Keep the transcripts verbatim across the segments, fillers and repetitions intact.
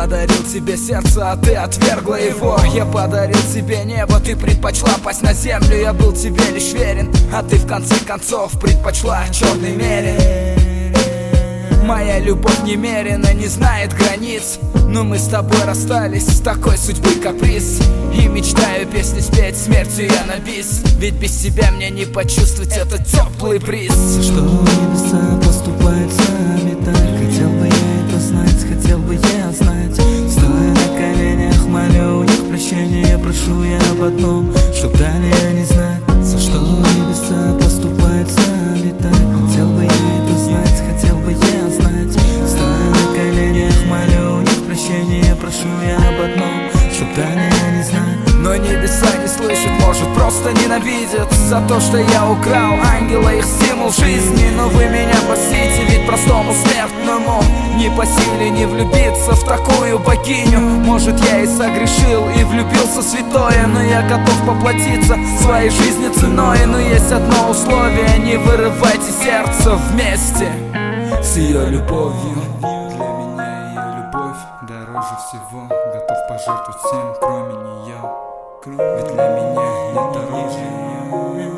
подарил тебе сердце, а ты отвергла его. Я подарил тебе небо, ты предпочла пасть на землю. Я был тебе лишь верен, а ты в конце концов предпочла черный мерин. Моя любовь немерена, не знает границ, но мы с тобой расстались, с такой судьбы каприз. И мечтаю песни спеть, смертью я на бис, ведь без тебя мне не почувствовать этот теплый бриз. Что небеса поступают сами так, хотел бы я это знать, хотел бы я знать. Стоя на коленях, молю у них прощения, прошу я об одном, чтоб далее не знать. За что небеса поступают сами так, хотел бы я это знать, хотел бы я знать. Стоя на коленях, молю у них прощения, прошу я об одном, чтоб далее не знать. Но небеса не слышат, может просто ненавидят за то, что я украл ангела, их стимул жизни. Но вы меня простите, ведь простому смертному не по силе не влюбиться в такую богиню. Может я и согрешил и влюбился в святое, но я готов поплатиться своей жизни ценой. Но есть одно условие: не вырывайте сердце вместе с ее любовью. Для меня ее любовь дороже всего, готов пожертвовать всем, кроме нее. Ведь для меня я дороже ее.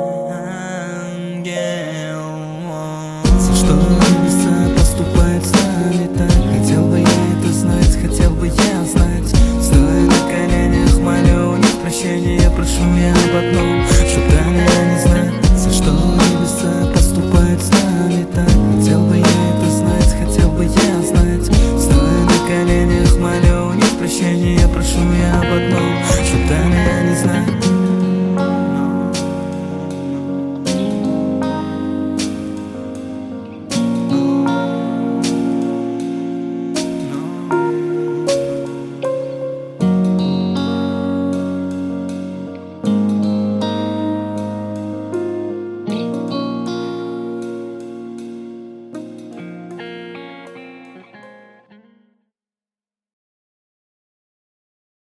За что небеса поступают с нами так, хотел бы я это знать, хотел бы я знать.